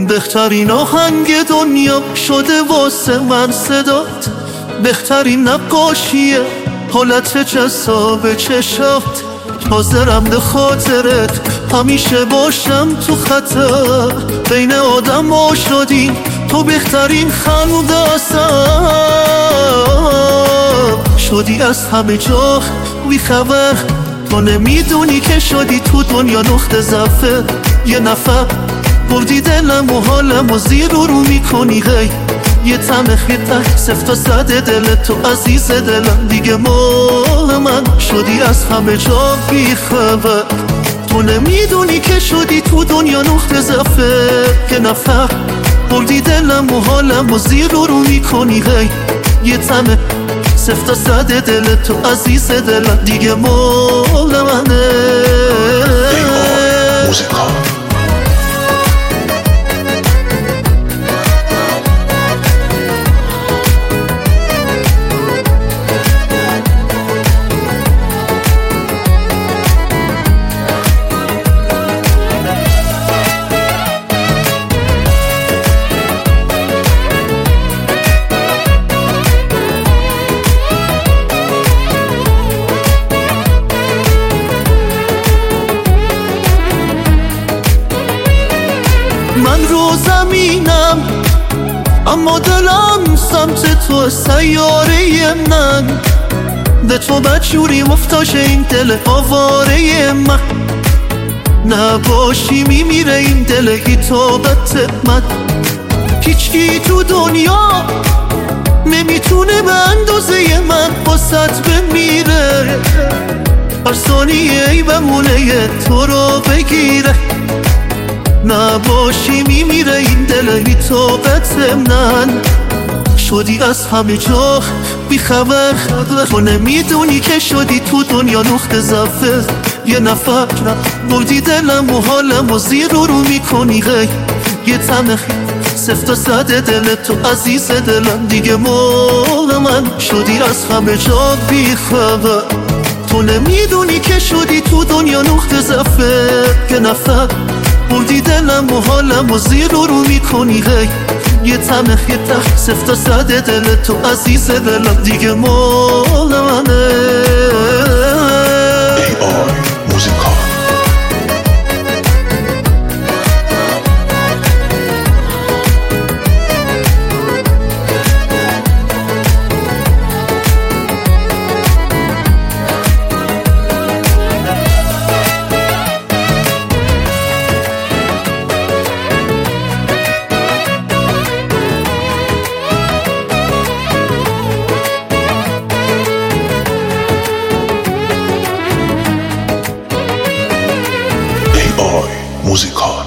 بهترین آهنگ دنیا شده واسه من صدات، بهترین نقاشیه حالت جذاب چشات. حاضرم به خاطرت همیشه باشم تو خطر، بین آدم ها شدیم تو بهترین خنده هستم. شدی از همه جا بی خبر، تو نمیدونی که شدی تو دنیا نقطه ضعف. یه نفر بردی دلم و حالم و زیر رو میکنی هی، یه تمه خیطه سفت و صد دل تو عزیز دلم، دیگه مال من شدی از همه جا بی خبر. تو نمیدونی که شدی تو دنیا نقطه ضعف. یه نفر بردی دلم و حالم و زیر رو میکنی هی، یه تمه سفت و صد دل تو عزیز دلم، دیگه مال منه. موزیکال من رو زمینم اما دلم سمت تو، سیاره من به تو بدجوری مفتاش این دل آواره من. نباشی میمیره این دل هیتابت من. هیچکی تو دنیا نمیتونه به اندازه من باست بمیره، هر ثانیه ای بمونه تو رو بگیره. نباشی میمیره این دل بی طاقت من. شدی از همه جا بی خبر، تو نمیدونی که شدی تو دنیا نقطه ضعف. یه نفر بردی دلم و حالم و زیر رو میکنی هی، یه تمه سفت و صد دل تو عزیز دلم، دیگه مال من شدی از همه جا بی خبر. تو نمیدونی که شدی تو دنیا نقطه ضعف. یه نفر بردی دلم و حالم و زیر رو میکنی هی، یه تمه خیطه سفت و صد دل تو عزیز دلم، دیگه مال منه. موزیکال موزیکال